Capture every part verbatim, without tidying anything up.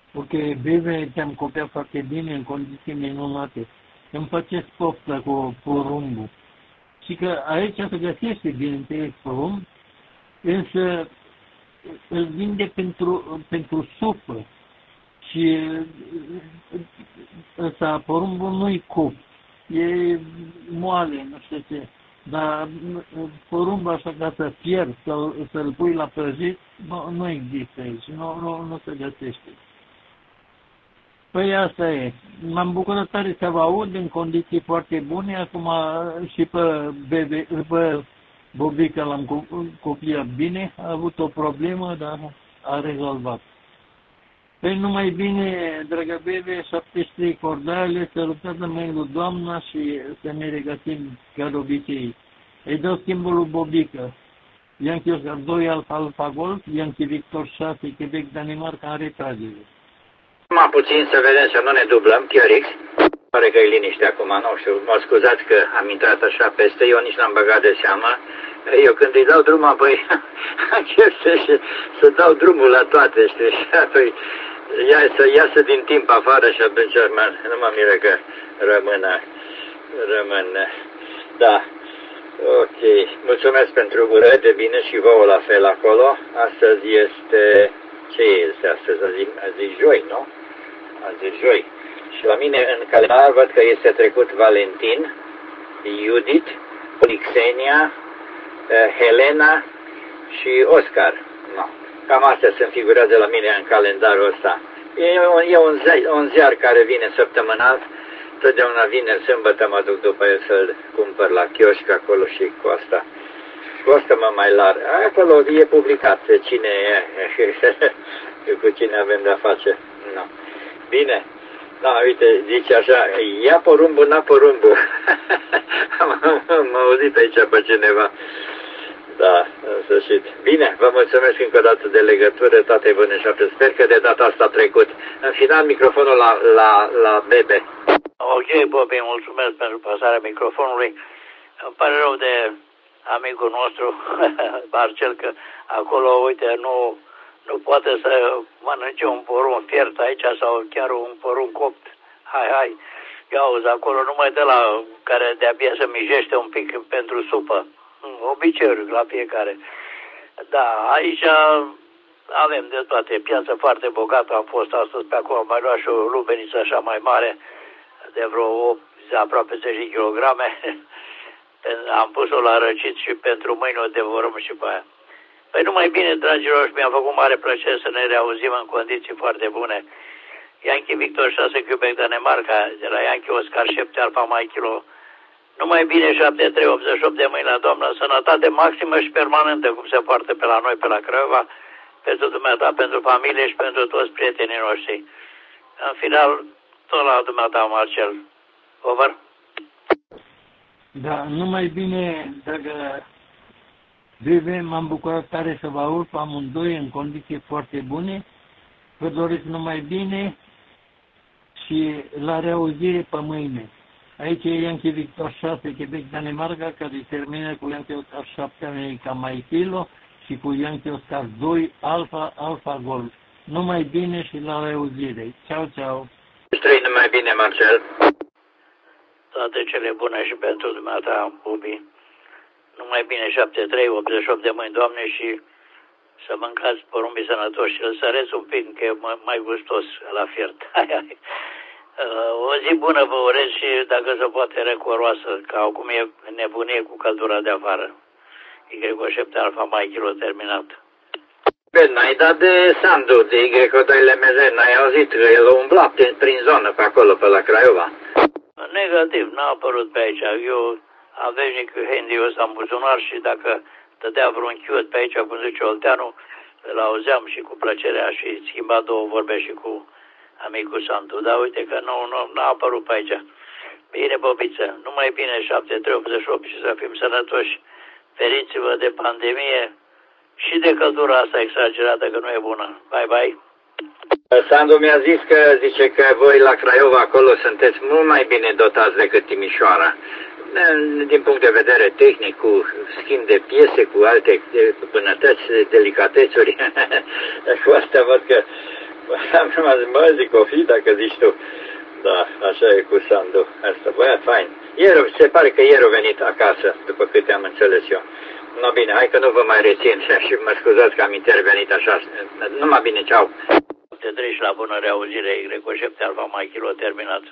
Porque bebe te-am copiat foarte bine, în condiții minunate. Îmi face poftă cu porumbul. Și că aici se găsește, bineînțeles, porumb, însă îl vinde pentru, pentru supă. Și ăsta, porumbul nu-i cup, e moale, nu știu ce. Dar porumbul așa ca să pierd sau să-l pui la prăjit, nu, nu există aici, nu, nu, nu se găsește. Păi asta e. M-am bucurat tare să vă aud în condiții foarte bune. Acum și pe, bebe, pe Bobica l-am copiat bine. A avut o problemă, dar a rezolvat. Păi numai bine, dragă bebe, șaptezeci și trei cordale, să luptată mai lui doamna și să ne regăsim ca de obicei. Îi dau schimbul lui Bobica. Yankee Oscar doi Alfa Alfa Golf, Yankee Victor șase, Quebec, Danemarca, în retragere. Mai puțin să vedem să nu ne dublăm, T R X. Pare că e liniște acum, nu știu, mă scuzați că am intrat așa peste, eu nici n-am băgat de seamă. Eu când îi dau drumul, apoi încep să, să dau drumul la toate, știi, și apoi ia, să iasă din timp afară și atunci nu mă miră că rămân, rămân, da. Ok, mulțumesc pentru ură, de bine și vouă la fel acolo. Astăzi este, ce este astăzi? Azi, azi joi, nu? Azi joi. Și la mine în calendar văd că este trecut Valentin, Judith, Polixenia, Helena și Oscar. No. Cam astea se figurează la mine în calendarul ăsta. E un, e un, ziar, un ziar care vine săptămânal. Totdeauna vineri, sâmbătă mă duc după el să-l cumpăr la chioșc acolo și cu asta. Cu asta mă mai lar. Acolo e publicat cine e, cu cine avem de-a face. No. Bine. Da, uite, zice așa, ia porumbul, n-a porumbul. M-a auzit aici pe cineva. Da, în sfârșit. Bine, vă mulțumesc încă o dată de legătură, toate bune și atât. Sper că de data asta a trecut. În final, microfonul la, la, la Bebe. Ok, Bobby, mulțumesc pentru pasarea microfonului. Îmi pare rău de amicul nostru, Marcel, că acolo, uite, nu, nu poate să mănânce un porumb fiert aici sau chiar un porumb copt. Hai, hai, ia auzi, acolo numai de la care de-abia se mijește un pic pentru supă. Obiceiuri la fiecare. Da, aici avem de toate. Piața foarte bogată, am fost astăzi pe acolo, mai luat și o lubeniță așa mai mare, de vreo opt, aproape zece kilograme. Am pus-o la răcit și pentru mâine o devorăm și pe aia. Păi numai bine, dragilor, și mi-a făcut mare plăcere să ne reauzim în condiții foarte bune. Yankee Victor șase, Quebec, Danemarca, de la Yankee Oscar șapte, Alfa Mike Kilo. Numai bine, șapte trei optzeci și opt de mâine la doamnă, sănătate maximă și permanentă, cum se poartă pe la noi, pe la Craiova, pentru dumneata, pentru familie și pentru toți prietenii noștri. În final, tot la dumneata, Marcel. Over. Da, numai bine, dragă Vive, m-am bucurat tare să vă aud pe amândoi în condiții foarte bune. Vă doresc numai bine și la reauzire pe mâine. Aici e Yankee Victor șase, Quebec, Danemarca, care termină cu Yankee Oscar șapte, America Mike Kilo și cu Yankee Oscar doi, Alfa, Alfa Golf. Numai bine și la reauzire. Ceau, ceau. Străi numai bine, Marcel. Toate cele bune și pentru dumneata, Bubi. Numai bine, șapte trei optzeci și opt de mâini, Doamne, și să mâncați porumbii sănătoși și îl săreți un pic, că e mai gustos la fiert. Hai, hai. O zi bună vă urez și dacă se poate recoroasă, că acum e nebunie cu căldura de afară. Y șapte Alfa Mike Kilo terminat. Bine, n-ai dat de Sandu, de Y doi L M Z, n-ai auzit că el a umblat prin zonă pe acolo, pe la Craiova? Negativ, n-a apărut pe aici. Eu am veșnic handy-ul ăsta în buzunar și dacă dădea vreun chiot pe aici, cum zice Olteanu, îl auzeam și cu plăcerea și schimba două vorbe și cu amicul Sandu. Dar uite că nu, nu n-a apărut pe aici. Bine, Bobiță, numai bine, șapte trei optzeci și opt și să fim sănătoși. Feriți-vă de pandemie și de căldura asta exagerată, că nu e bună. Bye, bye. Sandu mi-a zis că, zice că voi la Craiova acolo sunteți mult mai bine dotați decât Timișoara. Din punct de vedere tehnic, cu schimb de piese, cu alte bunătăți, delicatețuri. Cu asta văd că Am rămas, mă, zic, o fi, dacă zici tu. Da, așa e cu Sandu. Asta, băiat, fain. Ieri, se pare că ieri a venit acasă, după câte am înțeles eu. No, bine, hai că nu vă mai rețin și mă scuzați că am intervenit așa. Numai bine, ceau. Te treci la bună reauzire, Greco șapte Alfa Mai Kilo terminat.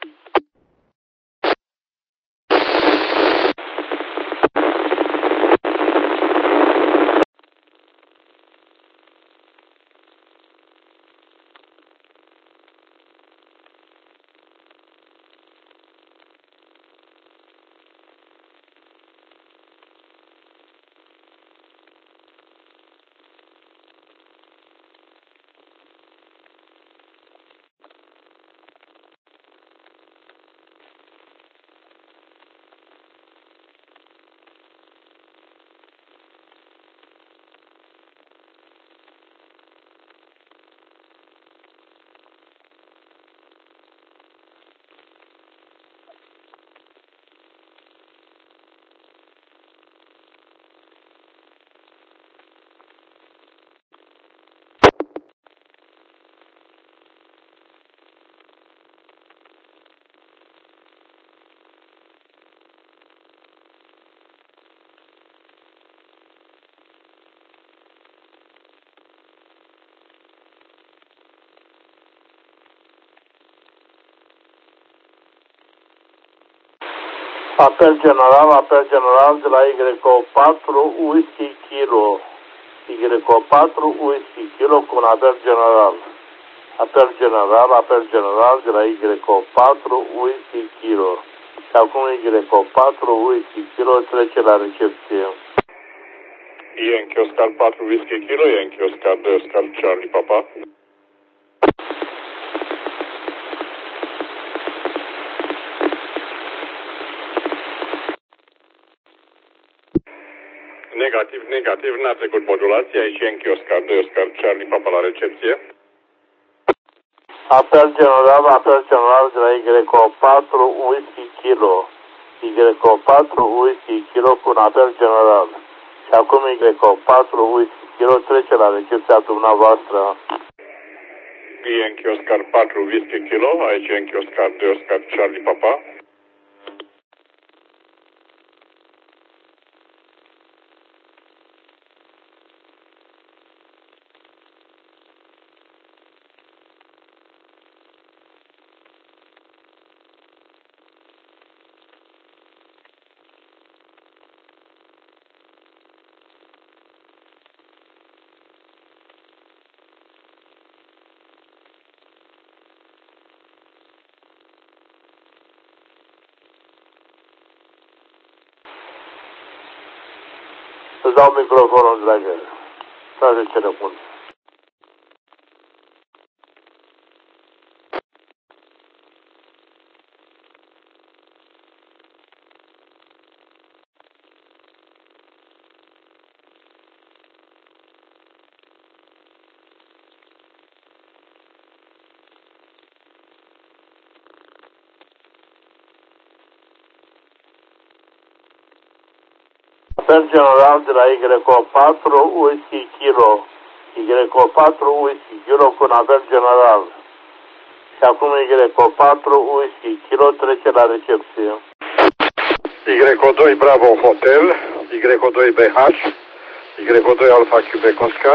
Apel general, apel general de la Y patru Whisky Kilo. Y patru Whisky Kilo cu un apel general. Apel general, apel general de la Y patru Whisky Kilo. Și acum Y patru Whisky Kilo trece la recepție. Yankee Oscar patru Whisky Kilo, Yankee Oscar doi Oscar Charlie Papa. Negativ, negativ, n-a trecut modulația, aici Yankee Oscar doi Oscar Charlie Papa la recepție. Apel general, apel general de la Y patru Whisky Kilo. Y patru Whisky Kilo cu un apel general. Și acum Y patru Whisky Kilo trece la recepția dumneavoastră. Yankee Oscar patru Whisky Kilo, aici Yankee Oscar doi Oscar Charlie Papa. Îți dau microfonul, dragă. Să ce răspund. Apel general de la Y patru Whisky Kilo. Y patru Whisky Kilo cu un apel general. Și acum Y patru Whisky Kilo trece la recepție. Y doi Bravo Hotel, Y doi B H, Y doi Alpha Quebec Oscar.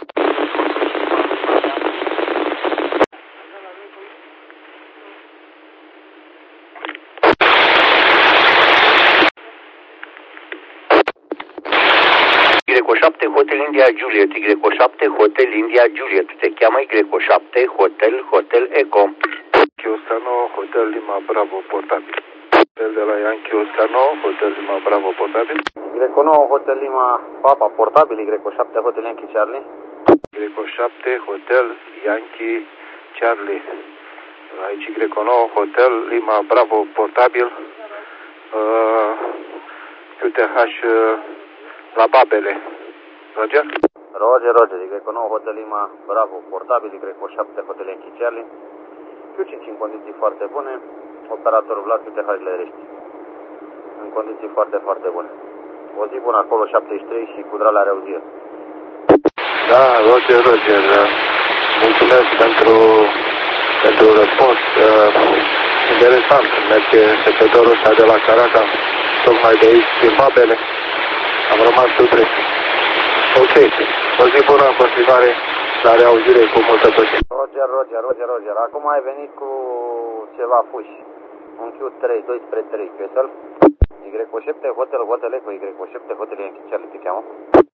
Y șapte Hotel India Juliet, Y șapte Hotel India Juliet, te cheamă Y șapte Hotel Hotel Eco. Yankee Oscar nouă, Hotel Lima Bravo portabil. Hotel de la Yankee Oscar nouă, Hotel Lima Bravo portabil. Y nouă Hotel Lima Papa portabil, Y șapte Hotel Yankee Charlie. Y șapte Hotel Yankee Charlie. Aici Y nouă Hotel Lima Bravo portabil. Uh, Q T H uh, la Babele. Roger? Roger, Roger, Y nouă Hotel Lima Bravo portabil, Y șapte Hotel Yankee Charlie. Q cinci în condiții foarte bune, operatorul Vlad, Q T H-le rești. În condiții foarte, foarte bune. O zi bună acolo, șaptezeci și trei și cu drag la reauzire. Da, Roger, Roger. Mulțumesc pentru, pentru răspuns. Uh, interesant. Merge secretorul ăsta de la Caracas, tocmai de aici, din Babele. Am rămas surprins. Ok. O zi bună în continuare. La reauzire cu multă plăcere. Roger, Roger, Roger, Roger. Acum ai venit cu ceva puși. Un Q trei, doi spre trei, Castle. Y șapte, Hotel, Hotel Eco, Y șapte, Hotel Yankee Charlie, te cheamă.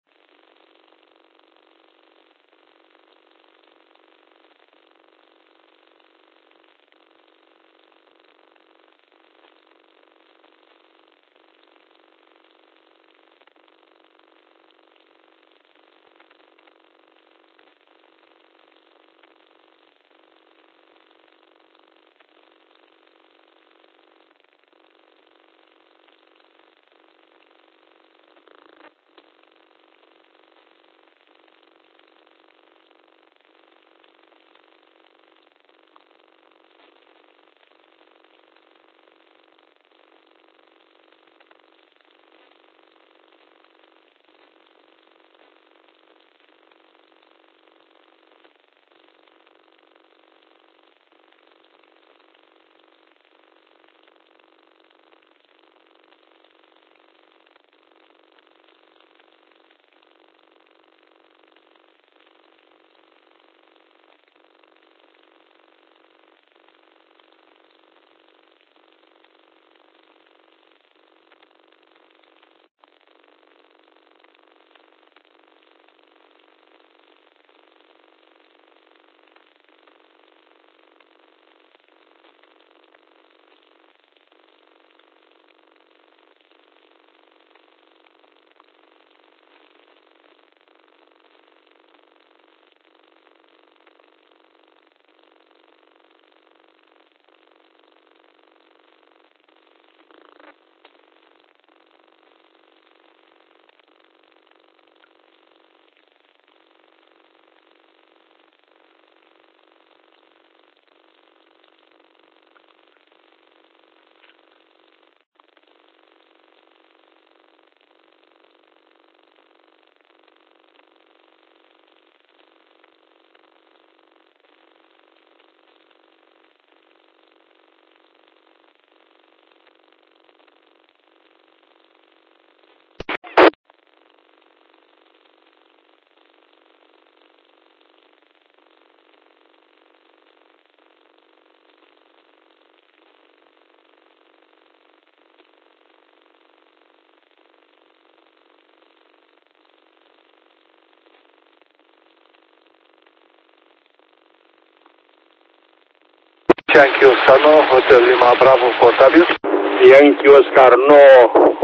Yankee Oscar nouă, Hotel Lima Bravo, portabil. Yankee Oscar nouă,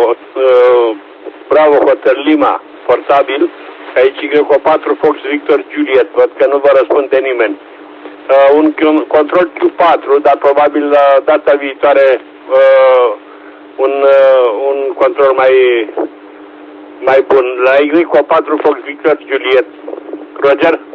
uh, Bravo, Hotel Lima, portabil. Aici Y patru, Fox Victor Juliet, văd că nu vă răspunde nimeni. Uh, un control Q patru, dar probabil la data viitoare uh, un, uh, un control mai, mai bun. La Y patru, Fox Victor Juliet. Roger?